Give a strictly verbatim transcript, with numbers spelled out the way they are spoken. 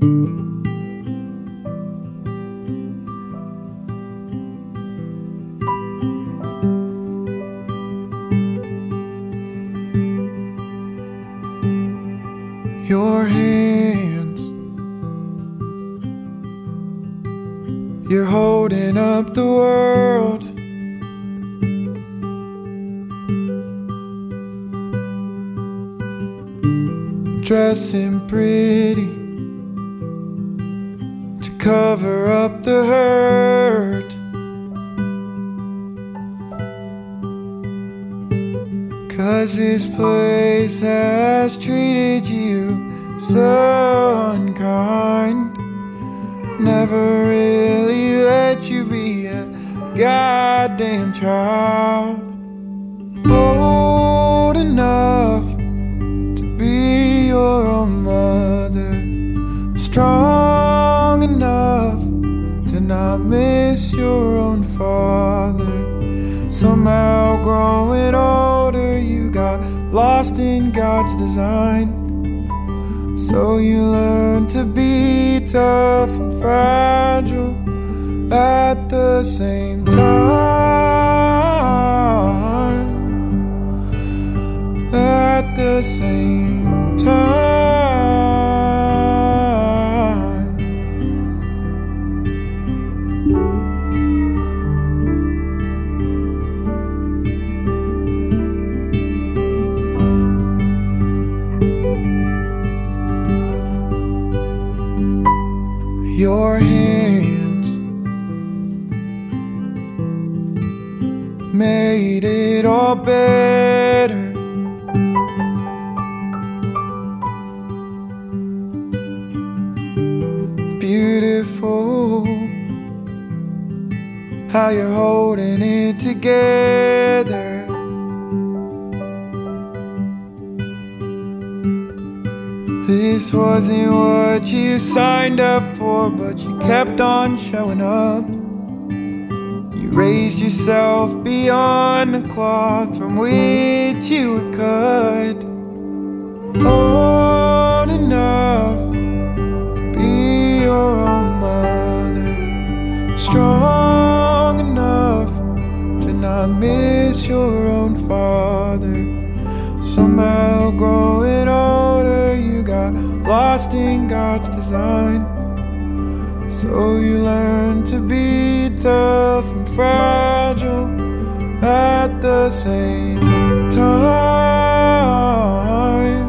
Your hands, you're holding up the world. Dressing pretty to cover up the hurt. 'Cause this place has treated you so unkind. Never really let you be a goddamn child. Old enough to be your own mother, strong enough to not miss your own father. Somehow growing older, you got lost in God's design. So you learn to be tough and fragile at the same time. At the same time. Your hands made it all better. Beautiful how you're holding it together. This wasn't what you signed up for, but you kept on showing up. You raised yourself beyond the cloth from which you were cut. Old enough to be your own mother, strong enough to not miss your own father. Somehow growing older, you got lost in God's design. So you learn to be tough and fragile at the same time.